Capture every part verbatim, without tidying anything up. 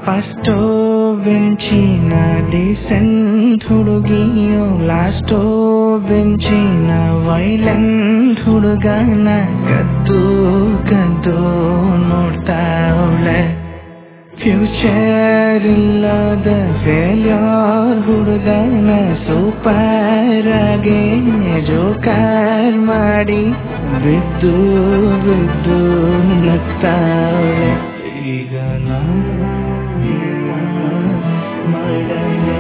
ಫಸ್ಟೋ ಬೆಂಚಿನ decent ಹುಡುಗಿಯೋ, ಲಾಸ್ಟೋ ಬೆಂಚಿನ violent ಹುಡುಗನ ಕದ್ದು ಕದ್ದು ನೋಡ್ತಾವಳೆ. ಫ್ಯೂಚರ್ ಇಲ್ಲದ ಫೇಲ್ಯೂರ್ ಹುಡುಗನ ಸೂಪರ್ ಆಗಿ ಜೋಕರ್ ಮಾಡಿ ಬಿದ್ದು ಬಿದ್ದು ನಗ್ತಾವಳೆ. ಈಗ ನಾನು ಮಾಡಲೇ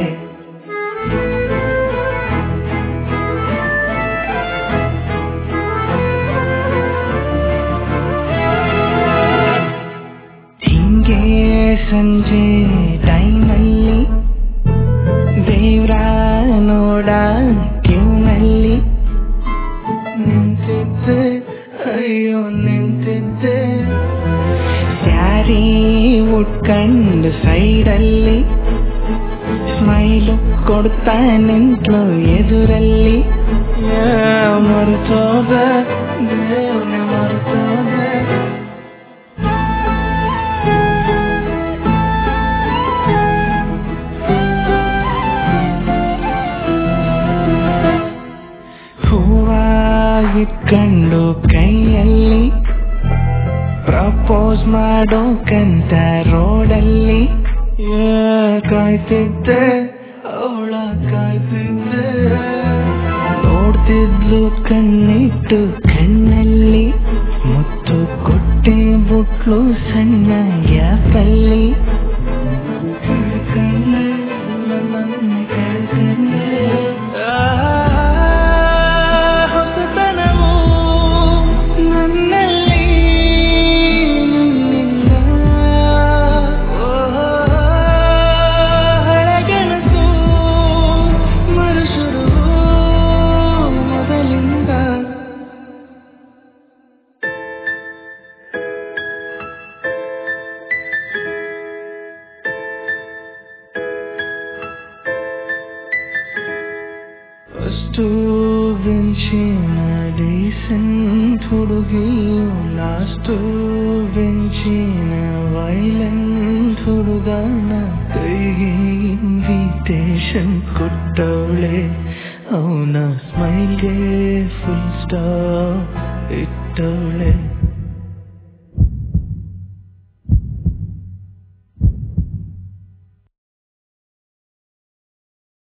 ಹಿಂಗೆ ಸಂಜೆ ಟೈಮಲ್ಲಿ ದೇವ್ರ ನೋಡ ಕ್ಯೂನಲ್ಲಿ ನಿಂತಿದ್ದೆ, ಅಯ್ಯೋ ನಿಂತಿದ್ದೆ. ಸ್ಯಾರಿ ಉಟ್ಕಂಡು ಸೈಡಲ್ಲಿ ಸ್ಮೈಲು ಕೊಡ್ತಾ ನಿಂತ್ಲು ಎದುರಲ್ಲಿ. ಮರ್ತೋದ ದೇವ್ನ ಮರ್ತೋದ. ಇಟ್ಕೊಂಡು ಕೈಯಲ್ಲಿ ಪ್ರಪೋಸ್ ಮಾಡೋಕಂತ ರೋಡಲ್ಲಿ ಕಾಯ್ತಿದ್ದೆ, ಅವಳ ಕಾಯ್ತಿದ್ದೆ. ನೋಡ್ತಿದ್ಲು ಕಣ್ಣಿಟ್ಟು ಕಣ್ಣಲ್ಲಿ, ಮುತ್ತು ಕೊಟ್ಟೆ ಬುಟ್ಲು ಸಣ್ಣ ಗ್ಯಾಪಲ್ಲಿ. ಕಣ್ಣೆ ನನ್ನ ಕಣ್ಣ ಫಸ್ಟು ಬೆಂಚಿನ ಡೀಸೆಂಟ್ ಹುಡುಗಿಯೋ, ಲಾಸ್ಟು ಬೆಂಚಿನ ವೈಲೆಂಟ್ ಹುಡುಗನ ಕೈಗೆ ಇನ್ವಿಟೇಷನ್ ಕೊಟ್ಟವಳೆ. ಅವನ ಸ್ಮೈಲ್ಗೆ ಫುಲ್ ಸ್ಟಾಪ್ ಇಟ್ಟವಳೆ.